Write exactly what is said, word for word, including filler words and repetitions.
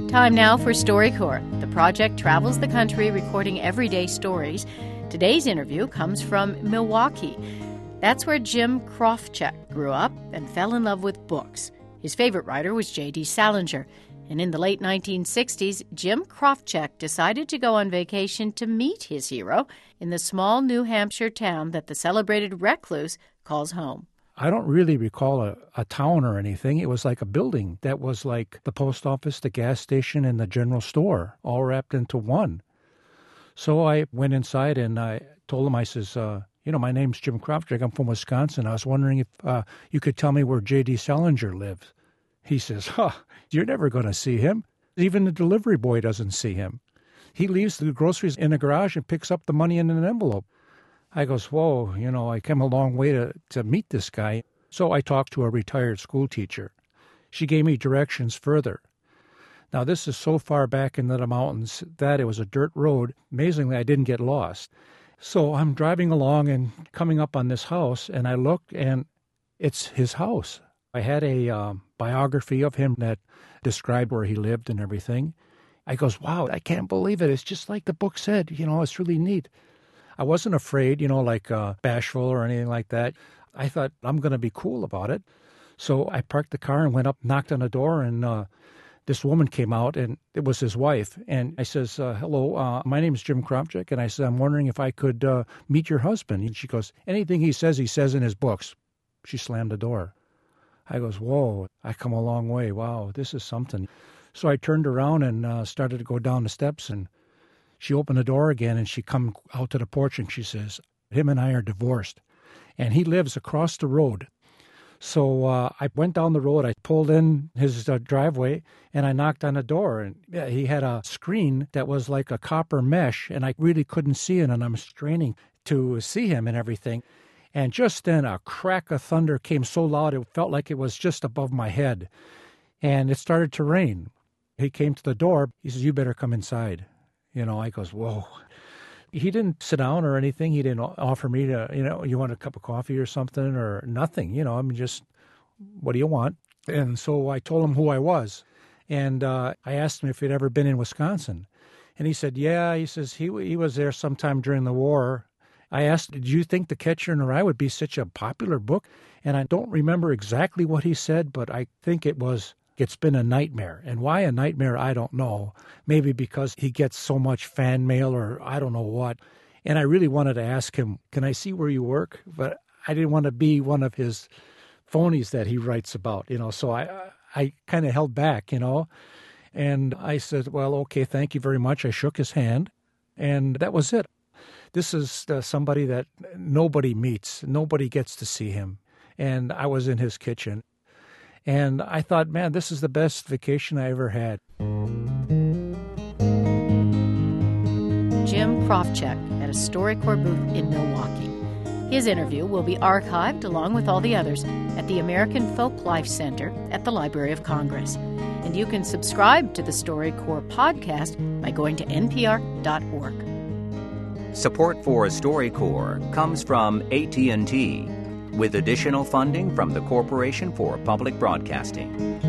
Time now for StoryCorps. The project travels the country recording everyday stories. Today's interview comes from Milwaukee. That's where Jim Krawczyk grew up and fell in love with books. His favorite writer was J D Salinger. And in the late nineteen sixties, Jim Krawczyk decided to go on vacation to meet his hero in the small New Hampshire town that the celebrated recluse calls home. I don't really recall a, a town or anything. It was like a building that was like the post office, the gas station, and the general store, all wrapped into one. So I went inside and I told him, I says, uh, you know, my name's Jim Krawczyk. I'm from Wisconsin. I was wondering if uh, you could tell me where J D Salinger lives. He says, huh, you're never going to see him. Even the delivery boy doesn't see him. He leaves the groceries in the garage and picks up the money in an envelope. I goes, whoa, you know, I came a long way to, to meet this guy. So I talked to a retired school teacher. She gave me directions further. Now, this is so far back into the mountains that it was a dirt road. Amazingly, I didn't get lost. So I'm driving along and coming up on this house, and I look, and it's his house. I had a um, biography of him that described where he lived and everything. I goes, wow, I can't believe it. It's just like the book said. You know, it's really neat. I wasn't afraid, you know, like uh, bashful or anything like that. I thought, I'm going to be cool about it. So I parked the car and went up, knocked on the door, and uh, this woman came out, and it was his wife. And I says, uh, hello, uh, my name is Jim Krawczyk. And I said, I'm wondering if I could uh, meet your husband. And she goes, anything he says, he says in his books. She slammed the door. I goes, whoa, I come a long way. Wow, this is something. So I turned around and uh, started to go down the steps, and she opened the door again, and she come out to the porch, and she says, him and I are divorced, and he lives across the road. So uh, I went down the road, I pulled in his uh, driveway, and I knocked on the door, and yeah, he had a screen that was like a copper mesh, and I really couldn't see it, and I'm straining to see him and everything. And just then a crack of thunder came so loud it felt like it was just above my head. And it started to rain. He came to the door. He says, you better come inside. You know, I goes, whoa. He didn't sit down or anything. He didn't offer me to, you know, you want a cup of coffee or something or nothing. You know, I mean, just, what do you want? And so I told him who I was. And uh, I asked him if he'd ever been in Wisconsin. And he said, yeah. He says, he he was there sometime during the war. I asked, did you think The Catcher in the Rye would be such a popular book? And I don't remember exactly what he said, but I think it was, it's been a nightmare. And why a nightmare, I don't know. Maybe because he gets so much fan mail or I don't know what. And I really wanted to ask him, can I see where you work? But I didn't want to be one of his phonies that he writes about, you know. So I, I kind of held back, you know. And I said, well, okay, thank you very much. I shook his hand, and that was it. This is uh, somebody that nobody meets. Nobody gets to see him. And I was in his kitchen. And I thought, man, this is the best vacation I ever had. Jim Krawczyk at a StoryCorps booth in Milwaukee. His interview will be archived along with all the others at the American Folk Life Center at the Library of Congress. And you can subscribe to the StoryCorps podcast by going to N P R dot org. Support for StoryCorps comes from A T and T, with additional funding from the Corporation for Public Broadcasting.